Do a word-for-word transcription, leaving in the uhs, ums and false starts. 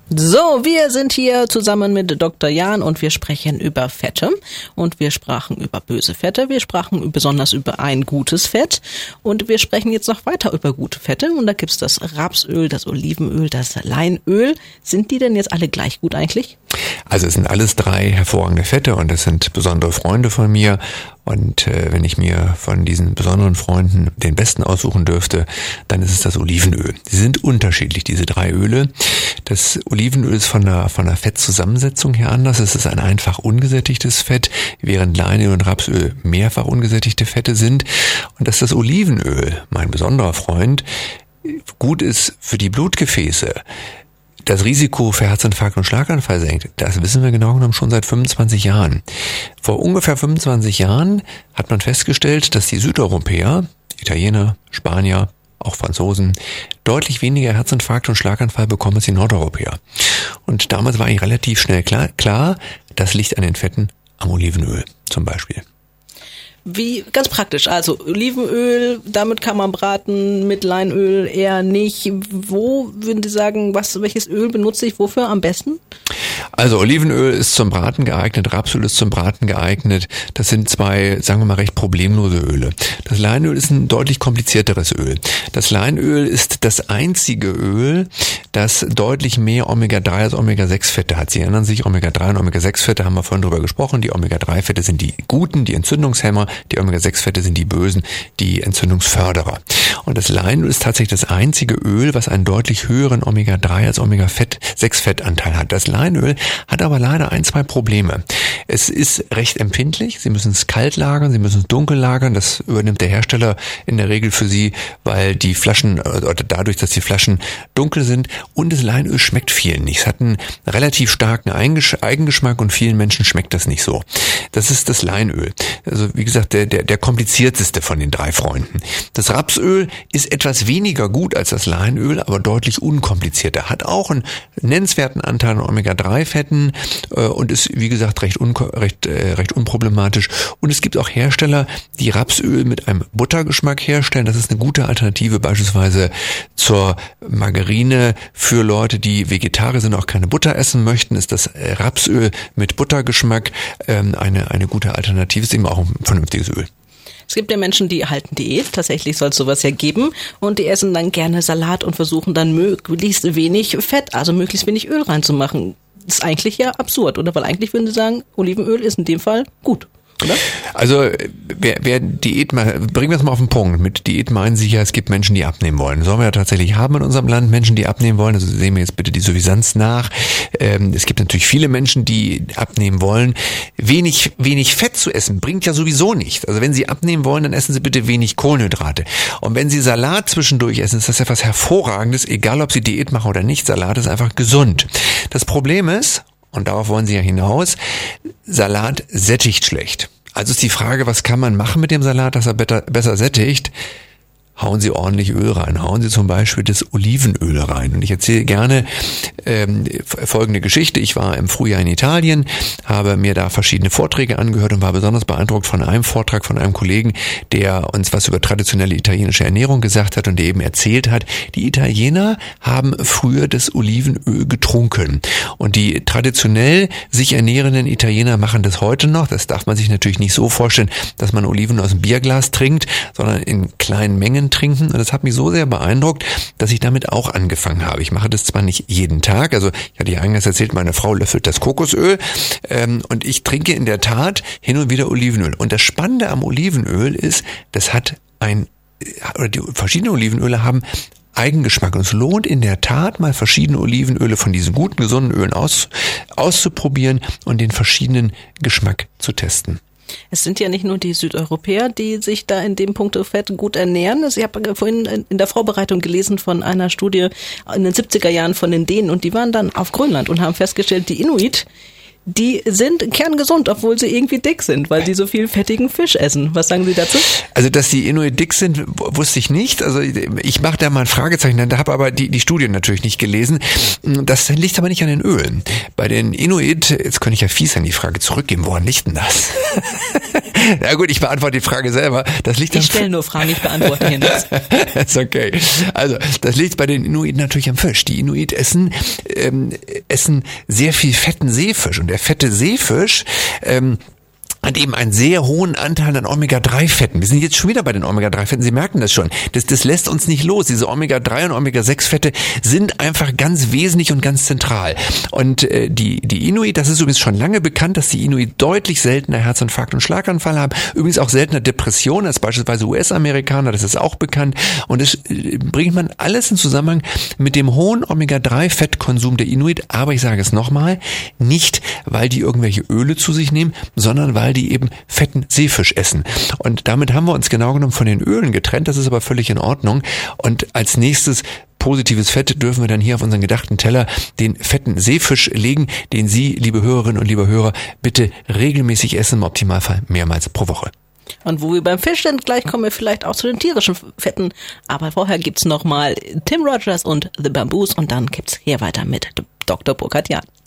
So, wir sind hier zusammen mit Doktor Jahn und wir sprechen über Fette und wir sprachen über böse Fette, wir sprachen besonders über ein gutes Fett und wir sprechen jetzt noch weiter über gute Fette und da gibt's das Rapsöl, das Olivenöl, das Leinöl. Sind die denn jetzt alle gleich gut eigentlich? Also es sind alles drei hervorragende Fette und es sind besondere Freunde von mir. Und äh, wenn ich mir von diesen besonderen Freunden den besten aussuchen dürfte, dann ist es das Olivenöl. Sie sind unterschiedlich, diese drei Öle. Das Olivenöl ist von der, von der Fettzusammensetzung her anders. Es ist ein einfach ungesättigtes Fett, während Leinöl und Rapsöl mehrfach ungesättigte Fette sind. Und dass das Olivenöl, mein besonderer Freund, gut ist für die Blutgefäße, das Risiko für Herzinfarkt und Schlaganfall senkt, das wissen wir genau genommen schon seit fünfundzwanzig Jahren. Vor ungefähr fünfundzwanzig Jahren hat man festgestellt, dass die Südeuropäer, Italiener, Spanier, auch Franzosen, deutlich weniger Herzinfarkt und Schlaganfall bekommen als die Nordeuropäer. Und damals war eigentlich relativ schnell klar, klar, das liegt an den Fetten am Olivenöl zum Beispiel. Wie, ganz praktisch, also Olivenöl, damit kann man braten, mit Leinöl eher nicht. Wo würden Sie sagen, was, welches Öl benutze ich wofür am besten? Also Olivenöl ist zum Braten geeignet, Rapsöl ist zum Braten geeignet. Das sind zwei, sagen wir mal, recht problemlose Öle. Das Leinöl ist ein deutlich komplizierteres Öl. Das Leinöl ist das einzige Öl, das deutlich mehr Omega drei als Omega sechs Fette hat. Sie erinnern sich, Omega drei und Omega sechs Fette haben wir vorhin drüber gesprochen. Die Omega drei Fette sind die guten, die Entzündungshemmer. Die Omega sechs Fette sind die bösen, die Entzündungsförderer. Und das Leinöl ist tatsächlich das einzige Öl, was einen deutlich höheren Omega drei als Omega sechs Fettanteil hat. Das Leinöl hat aber leider ein, zwei Probleme. Es ist recht empfindlich. Sie müssen es kalt lagern, Sie müssen es dunkel lagern. Das übernimmt der Hersteller in der Regel für Sie, weil die Flaschen, oder dadurch, dass die Flaschen dunkel sind. Und das Leinöl schmeckt vielen nicht. Es hat einen relativ starken Eigengeschmack und vielen Menschen schmeckt das nicht so. Das ist das Leinöl. Also wie gesagt, der, der, der komplizierteste von den drei Freunden. Das Rapsöl ist etwas weniger gut als das Leinöl, aber deutlich unkomplizierter. Hat auch einen nennenswerten Anteil an Omega drei Fetten äh, und ist, wie gesagt, recht, un, recht, äh, recht unproblematisch. Und es gibt auch Hersteller, die Rapsöl mit einem Buttergeschmack herstellen. Das ist eine gute Alternative beispielsweise zur Margarine. Für Leute, die Vegetarier sind und auch keine Butter essen möchten, ist das Rapsöl mit Buttergeschmack ähm, eine, eine gute Alternative. Ist eben auch ein vernünftiges Öl. Es gibt ja Menschen, die halten Diät, tatsächlich soll es sowas ja geben und die essen dann gerne Salat und versuchen dann möglichst wenig Fett, also möglichst wenig Öl reinzumachen. Das ist eigentlich ja absurd, oder? Weil eigentlich würden Sie sagen, Olivenöl ist in dem Fall gut. Oder? Also wer, wer Diät mal, bringen wir es mal auf den Punkt. Mit Diät meinen Sie ja, es gibt Menschen, die abnehmen wollen. Sollen wir ja tatsächlich haben in unserem Land Menschen, die abnehmen wollen. Also sehen wir jetzt bitte die Suffisanz nach. Ähm, es gibt natürlich viele Menschen, die abnehmen wollen. Wenig, wenig Fett zu essen bringt ja sowieso nicht. Also wenn Sie abnehmen wollen, dann essen Sie bitte wenig Kohlenhydrate. Und wenn Sie Salat zwischendurch essen, ist das etwas Hervorragendes, egal ob Sie Diät machen oder nicht. Salat ist einfach gesund. Das Problem ist, und darauf wollen Sie ja hinaus, Salat sättigt schlecht. Also ist die Frage, was kann man machen mit dem Salat, dass er better, besser sättigt? Hauen Sie ordentlich Öl rein. Hauen Sie zum Beispiel das Olivenöl rein. Und ich erzähle gerne ähm, folgende Geschichte. Ich war im Frühjahr in Italien, habe mir da verschiedene Vorträge angehört und war besonders beeindruckt von einem Vortrag von einem Kollegen, der uns was über traditionelle italienische Ernährung gesagt hat und der eben erzählt hat, die Italiener haben früher das Olivenöl getrunken. Und die traditionell sich ernährenden Italiener machen das heute noch. Das darf man sich natürlich nicht so vorstellen, dass man Oliven aus dem Bierglas trinkt, sondern in kleinen Mengen trinken. Und das hat mich so sehr beeindruckt, dass ich damit auch angefangen habe. Ich mache das zwar nicht jeden Tag, also ich hatte ja eingangs erzählt, meine Frau löffelt das Kokosöl ähm, und ich trinke in der Tat hin und wieder Olivenöl. Und das Spannende am Olivenöl ist, das hat ein, oder die verschiedenen Olivenöle haben Eigengeschmack. Und es lohnt in der Tat mal verschiedene Olivenöle von diesen guten, gesunden Ölen aus, auszuprobieren und den verschiedenen Geschmack zu testen. Es sind ja nicht nur die Südeuropäer, die sich da in dem Punkt Fett gut ernähren. Ich habe vorhin in der Vorbereitung gelesen von einer Studie in den siebziger Jahren von den Dänen und die waren dann auf Grönland und haben festgestellt, die Inuit, die sind kerngesund, obwohl sie irgendwie dick sind, weil sie so viel fettigen Fisch essen. Was sagen Sie dazu? Also, dass die Inuit dick sind, wusste ich nicht. Also, ich mache da mal ein Fragezeichen, da habe aber die, die Studie natürlich nicht gelesen. Das liegt aber nicht an den Ölen. Bei den Inuit, jetzt könnte ich ja fies an die Frage zurückgeben, woran liegt denn das? Na gut, ich beantworte die Frage selber. Das liegt ich stelle nur Fragen, ich beantworte hier nichts. Ist okay. Also, das liegt bei den Inuit natürlich am Fisch. Die Inuit essen ähm, essen sehr viel fetten Seefisch. Und der fette Seefisch, ähm, hat eben einen sehr hohen Anteil an Omega drei Fetten. Wir sind jetzt schon wieder bei den Omega drei Fetten. Sie merken das schon. Das, das lässt uns nicht los. Diese Omega drei und Omega sechs Fette sind einfach ganz wesentlich und ganz zentral. Und äh, die, die Inuit, das ist übrigens schon lange bekannt, dass die Inuit deutlich seltener Herzinfarkt und Schlaganfall haben. Übrigens auch seltener Depressionen als beispielsweise U S-Amerikaner. Das ist auch bekannt. Und das äh, bringt man alles in Zusammenhang mit dem hohen Omega drei Fettkonsum der Inuit. Aber ich sage es nochmal, nicht, weil die irgendwelche Öle zu sich nehmen, sondern weil die eben fetten Seefisch essen. Und damit haben wir uns genau genommen von den Ölen getrennt. Das ist aber völlig in Ordnung. Und als nächstes positives Fett dürfen wir dann hier auf unseren gedachten Teller den fetten Seefisch legen, den Sie, liebe Hörerinnen und liebe Hörer, bitte regelmäßig essen, im Optimalfall mehrmals pro Woche. Und wo wir beim Fisch sind, gleich kommen wir vielleicht auch zu den tierischen Fetten. Aber vorher gibt's nochmal Tim Rogers und The Bamboos und dann gibt's hier weiter mit Doktor Burkhard Jahn.